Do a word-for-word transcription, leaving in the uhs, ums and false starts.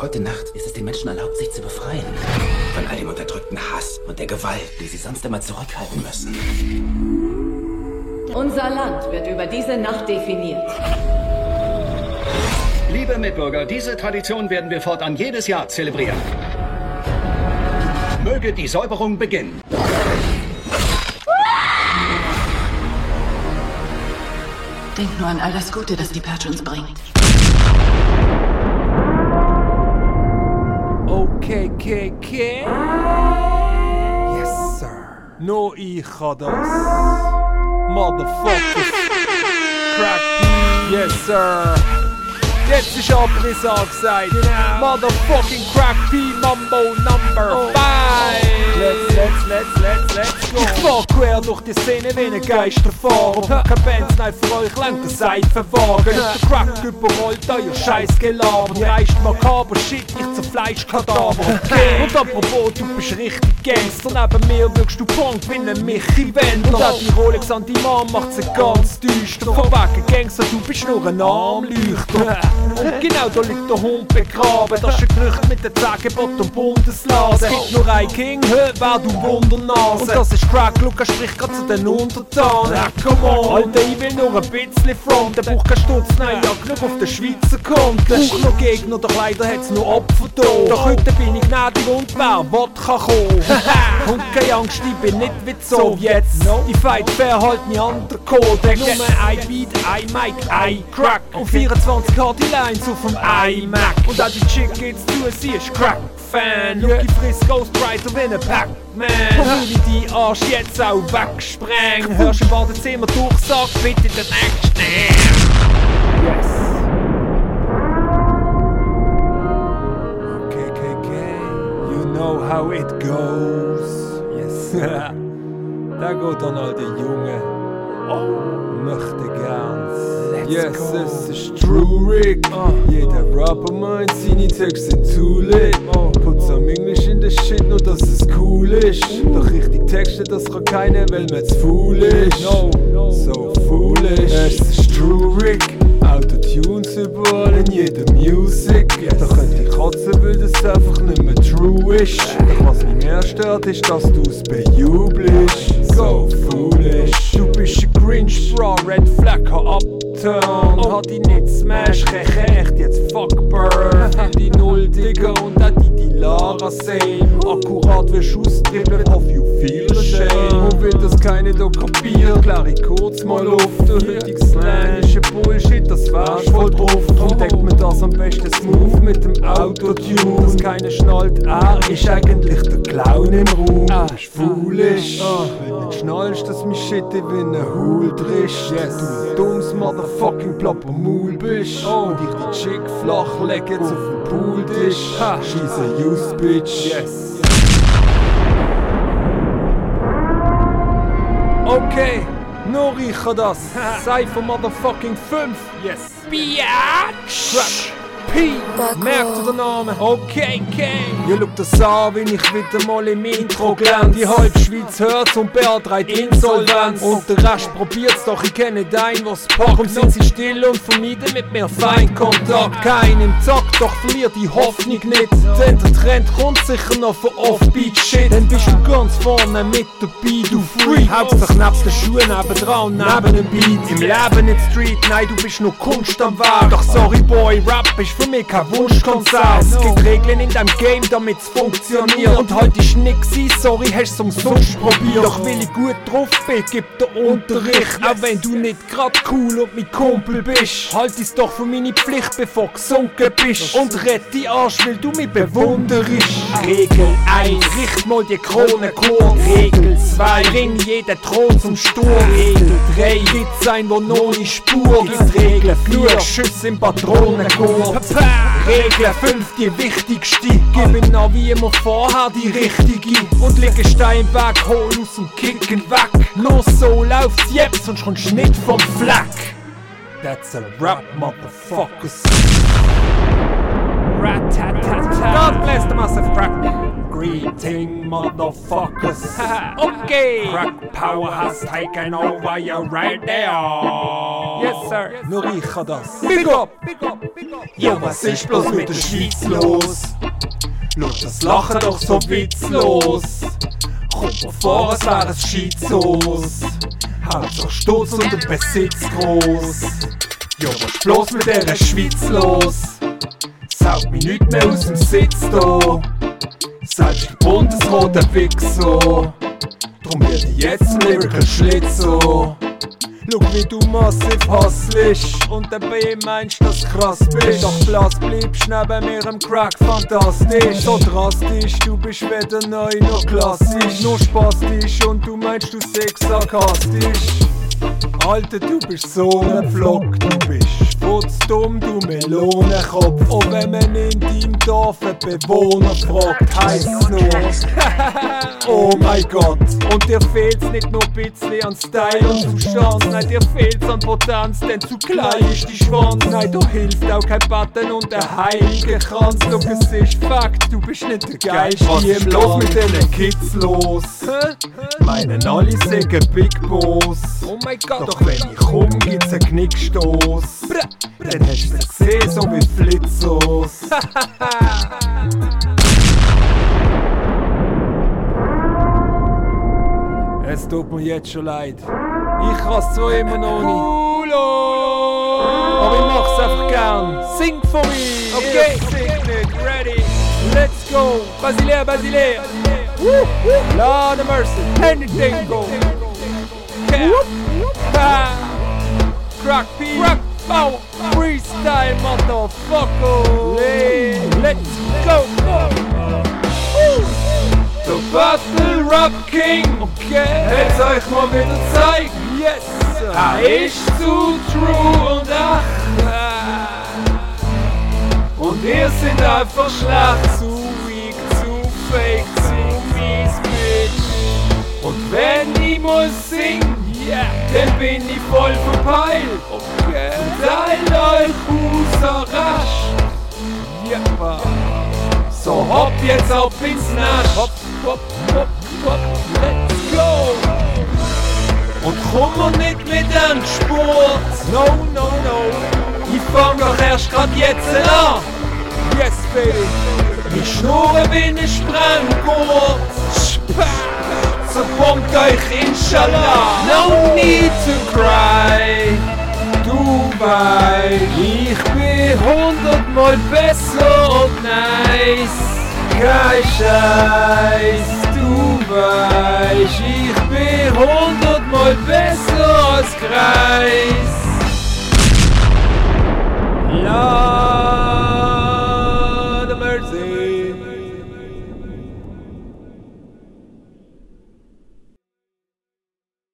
Heute Nacht ist es den Menschen erlaubt, sich zu befreien. Von all dem unterdrückten Hass und der Gewalt, die sie sonst immer zurückhalten müssen. Unser Land wird über diese Nacht definiert. Liebe Mitbürger, diese Tradition werden wir fortan jedes Jahr zelebrieren. Möge die Säuberung beginnen. Denk nur an all das Gute, das die Purge uns bringt. Okay, okay, okay. Yes, sir. No, ich kann das. Motherfuckers. Crack P. Yes, sir. Jetzt ist Abriss angesagt. Genau. Motherfucking Crack P. Mambo Number oh. five. Let's, let's, let's, let's, let's go. Ich fahr quer durch die Szene wie ein Geisterfahrer. Kein Bands, nein, für euch lenkt der Seifenwagen. Der Crack überrollt euer Scheißgelaber. Ihr reist makaber Shit, ich zerfleisch Kadaver. Okay. Und apropos, du bist richtig Gangster. Neben mir wirkst du Punk wie ein Michi Wendler. Und auch die Rolex an die Arm macht sie ganz düster. Von wegen Gangster, du bist nur ein Armleuchter. Und genau da liegt der Hund begraben. Das ist ein Gerücht mit den zehn Geboten und Bundesladen. Es gibt nur ein King, hör, wer du Wundernase. Und das ist Crack, Lukas spricht grad zu den Untertanen. Ja, come on, Alter, ich will nur ein bisschen fronten. Brauch kein Sturz, nein, ja, genug auf den Schweizer Konten. Brauch noch Gegner, doch leider hat's nur Opfer da. Doch heute bin ich gnädig und wer will, kann kommen. Und keine Angst, ich bin nicht wie die Sowjets. Ich fight fair, halt nie an der Kodex. Nur ein Beat, ein Mic, ein Crack. Und vierundzwanzig K die Lines auf dem iMac. Und auch die Chick geht's zu, sie ist Crack-Fan. Yeah. Lucky frisst Ghostwriter wie ein Pac-Man. Und will ich die Arsch jetzt auch wegspreng. Hörst im Badezimmer durchsagt, bitte den nächsten. Yes. Okay, okay, okay. You know how it goes. Yes. Da geht dann all die Jungen. Oh, möchte gern. Let's yes, go. Es ist true, Rick. Uh, Jeder Rapper meint, seine Texte sind too lit. Uh, Put some English in the shit, nur dass es cool ist. Uh, Doch richtig Texte, das kann keiner, weil man zu foolish. No, no, so foolish. Es ist true, Rick. Autotunes überall in jeder Music. Yes. Da könnte ich kotzen, weil das einfach nicht mehr true ist. Doch was mich mehr stört, ist, dass du's bejubelst. So foolish. Du bist ein Grinch, bro, Red Flag, kann upturn. Oh. Hat die nicht smash, keche echt jetzt fuck burn. Die Null, Digga, und auch die die Lara sehen. Akkurat wie Schusstribbeln, hoff you feel shame. Und will das keine da kapieren, klär ich kurz mal auf. Der heutige Slang ist ein Bullshit, das wärst voll drauf. Drum deckt man das am besten smooth mit dem Autotune. Dass keiner schnallt, er ist eigentlich der Clown im Raum. Er ist foolish, wenn nicht schnallst, dass mich shit wie ein Hul drischt. Yes. Du ein dummes Motherfucking plopper Maul bist. Oh, und ich die Chick flach leg jetzt auf den Pooltisch. She's a used bitch. Yes. Okay, nur ich kann das. Cypher Motherfucking fünf. Yes. Biatch. Crack P. Merkt ihr den Namen? Okay, okay. Ihr schaut das an, wenn ich wieder mal im Intro glänz. Die halbe Schweiz hört's und beantragt Insolvenz. Und der Rest probiert's, doch ich kenne dein, was packt. Und sind sie still und vermeiden mit mir Feinkontakt. Keinen Zack, doch verliert die Hoffnung nicht. Denn der Trend kommt sicher noch von Offbeat-Shit. Dann bist du ganz vorne mit dabei, du Freak. Hauptsache neben den Schuhen nebendran, neben dem Beat. Im Leben nicht Street, nein, du bist nur Kunst am Werk. Doch sorry boy, Rap ist für mich kein Wunschkonzert. Es gibt Regeln in deinem Game, damit's funktioniert. Und heute ist nix, sorry, hast du's umsonst probiert. Doch weil ich gut drauf bin, gibt der Unterricht. Auch wenn du nicht grad cool und mein Kumpel bist. Halt es doch für meine Pflicht, bevor du gesunken bist. Und rett die Arsch, weil du mich bewunderst. Regel eins, richt mal die Krone kurz. Regel zwei, bring jeden Thron zum Sturm. Regel drei, gibt's ein, wo noch nicht Spur. Gibt's Regel vier, Schüsse im Patronenkorb. Regel fünf, die wichtigste. Gib ihm noch wie immer vorher die richtige. Und leg einen Stein weg, hol aus dem Kicken weg. Los so läuft's jetzt, sonst kommst du nicht vom Fleck. That's a rap, motherfuckers. Rat-tat-tat-tat. God bless the massive crack. greeting, motherfuckers. Okay! Crack power has taken over you right there. Yes, sir. Nur ich kann das. Big up! Big up! Big up! Ja, was ist bloß mit der Schweiz los? Schau, das Lachen doch so witzlos. Kommt mir vor, als wär es Scheitzos. Hauptsache Stolz und der Besitz groß. Ja, was ist bloß mit dieser Schweiz los? Saugt mich nicht mehr aus dem Sitz da. Selbst der Bundesrat ein Wichser. Drum werde ich jetzt ein Lyrical Schlitzo. Schau, wie du massiv hasselst und dabei meinst, dass du krass bist. Doch blass bleibst neben mir im Crack fantastisch. So drastisch, du bist weder neu noch klassisch. Nur spastisch und du meinst, du sechs sarkastisch. Alter, du bist so ein Vlog, du bist futzdumm, du Melonenkopf. Oh, wenn man in deinem Dorf einen Bewohner fragt, heisst's nur oh mein Gott. Und dir fehlt's nicht nur ein bisschen an Style und Zustand. Nein, dir fehlt's an Potenz, denn zu klein ist die Schwanz. Nein, da hilft auch kein Button und der heilige Kranz. Schau, es ist Fakt, du bist nicht der Geist. Was ist los mit diesen Kids los? Meinen alle sagen Big Boss. Oh mein Gott. Doch wenn ich komm, gibt's einen Knickstoß. Dann hast du's gesehen, so wie Flitzos. Es tut mir jetzt schon leid. Ich kann's zwar immer noch nicht. Culo! Aber ich mach's einfach gern. Sing for me! Okay, sing it, ready. Let's go! Basilea, Basilea! Woo, woo. Lord of mercy, anything go! Okay. Ah. Crack P, Crack Power, Freestyle, motherfucker! Hey, let's go! Woo. The Battle Rap King, okay, hätt's euch mal wieder zeigen, yes! Er ist zu true und echt, und ihr seid einfach schlecht, zu weak, zu fake, zu mies, bitch. Und wenn ich mal sing, yeah, dann bin ich voll verpeilt, okay, teilt euch aus rasch, yep. So hopp jetzt auf ins Nasch, hopp, hopp, hopp, hopp, let's go! Und komm mir nicht mit an Sport, no, no, no, ich fang doch erst grad jetzt an, yes baby, ich schnurre wie ne Sprenggurt, so kommt euch inshallah, no need to cry, du weißt, ich bin hundertmal besser und nice. Kein Scheiß, du weißt, ich bin hundertmal besser als Kreis. Ja.